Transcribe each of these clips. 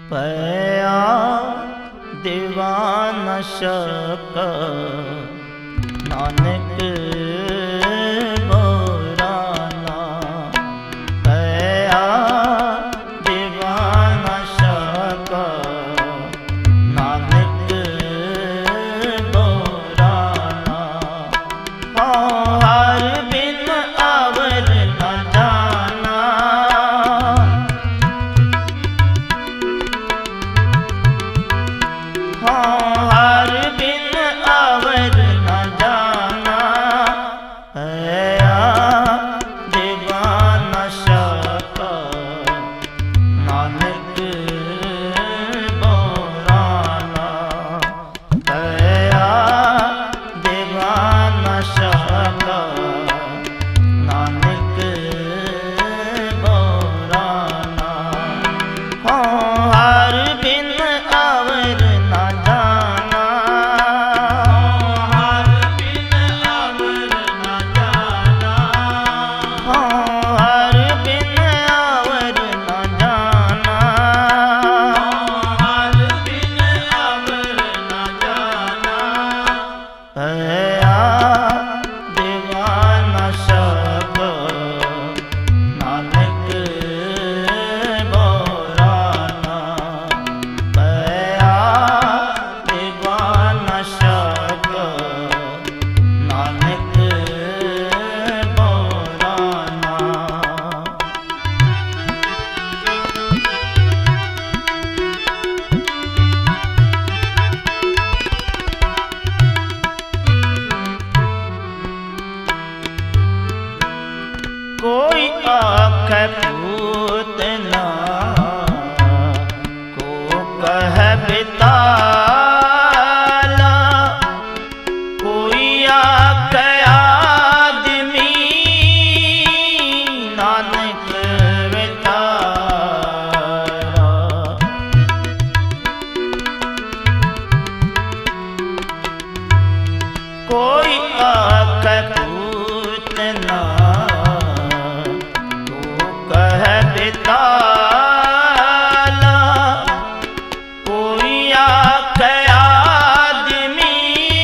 पया दीवाना शक नानक बोराना। पया दीवाना शक नानक बोराना। हाँ हर बिन अवर न जाना। हाँ हर बिन अवर न जाना। पया दीवाना शक नानक बोराना। पया दीवाना शक नानक बोराना। हाँ हर बिन अवर न जाना। हर बिन अवर न जाना। हाँ हर बिन अवर न जाना। हर बिन अवर न जाना। पया दीवाना शक नानक बोराना। पया दीवाना शक नानक बोराना। कोई आखे पूतना को कह बिताला। कोई आखे आदमी नानक बेचारा। कोई आखे पूतना को कह बिताला। कोई आखे आदमी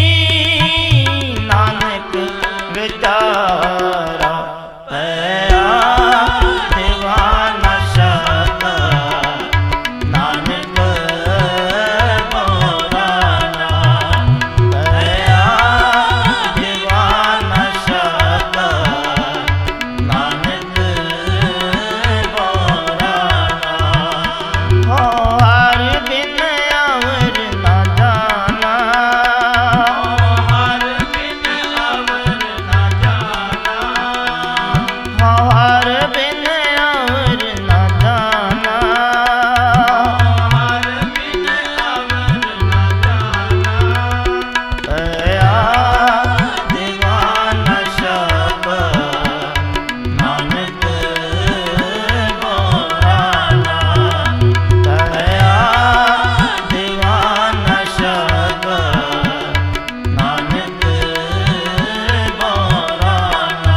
नानक बेचारा। पया दीवाना शक नानक बोराना। पया दीवाना शक नानक बोराना। हाँ हर बिन अवर न जाना। हर बिन अवर न जाना। हाँ हर बिन अवर न जाना। हर बिन अवर न जाना। पया दीवाना शक नानक बोराना। पया दीवाना शक नानक बोराना।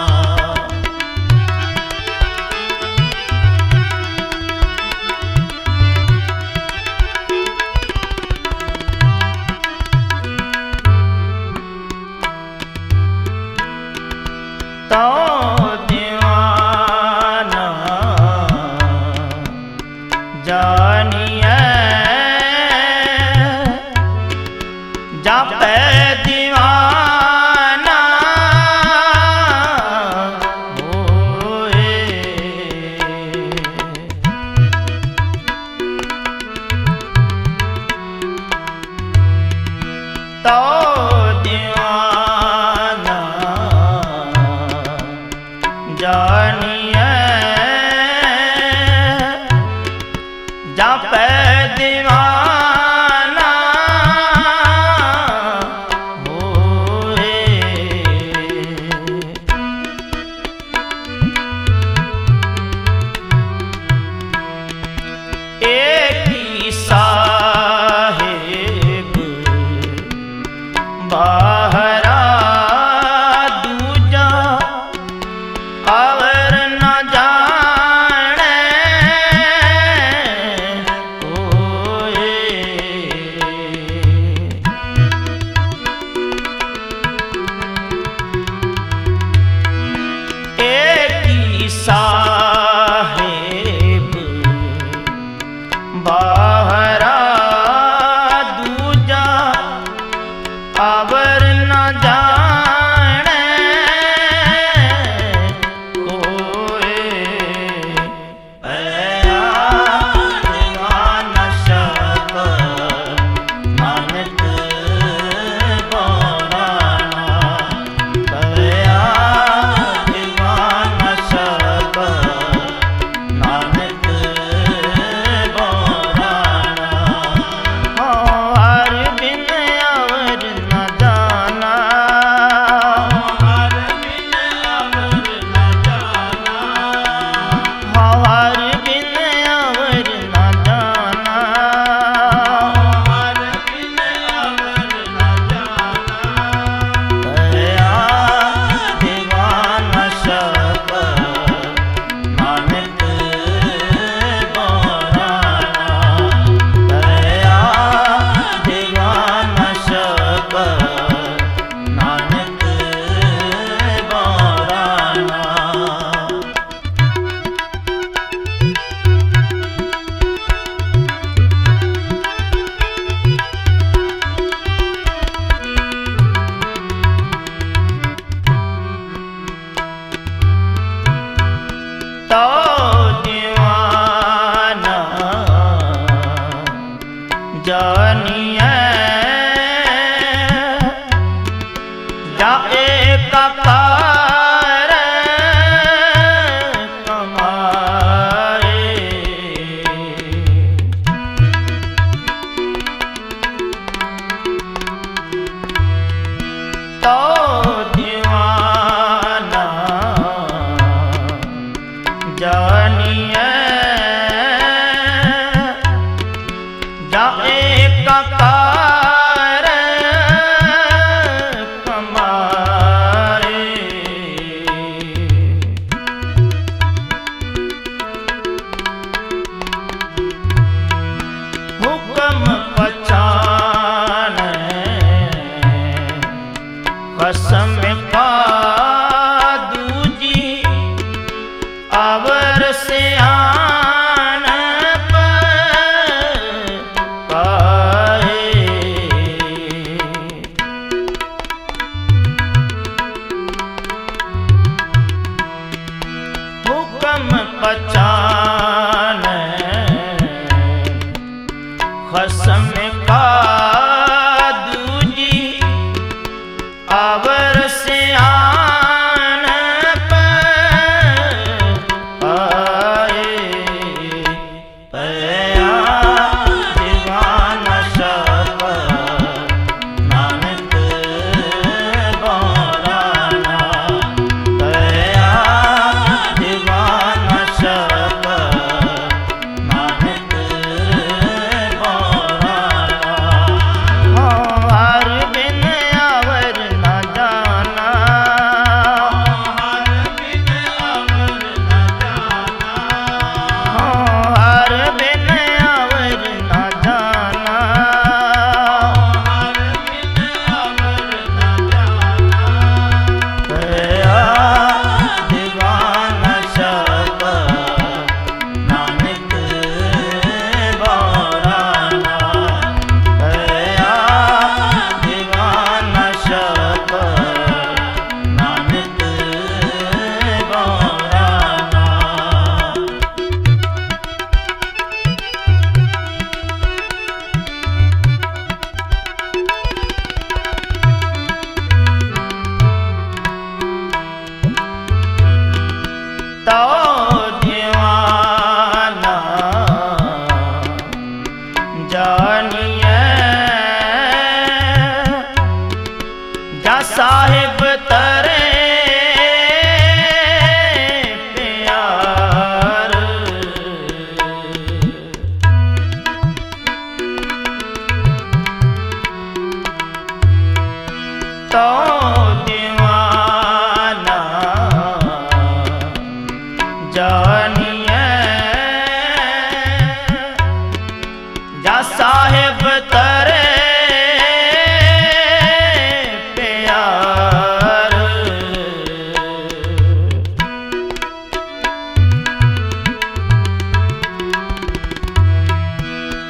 तो दीवाना जानिए जापे दीवाना होए। तो दीवाना जानिए जापे दीवाना होए। एक ही साहिब बाहरा दूजा अवर न जाने। ओ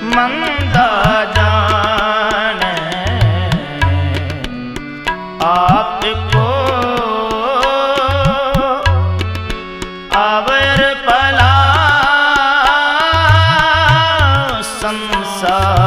मंदा जाने आपको अवर पला संसार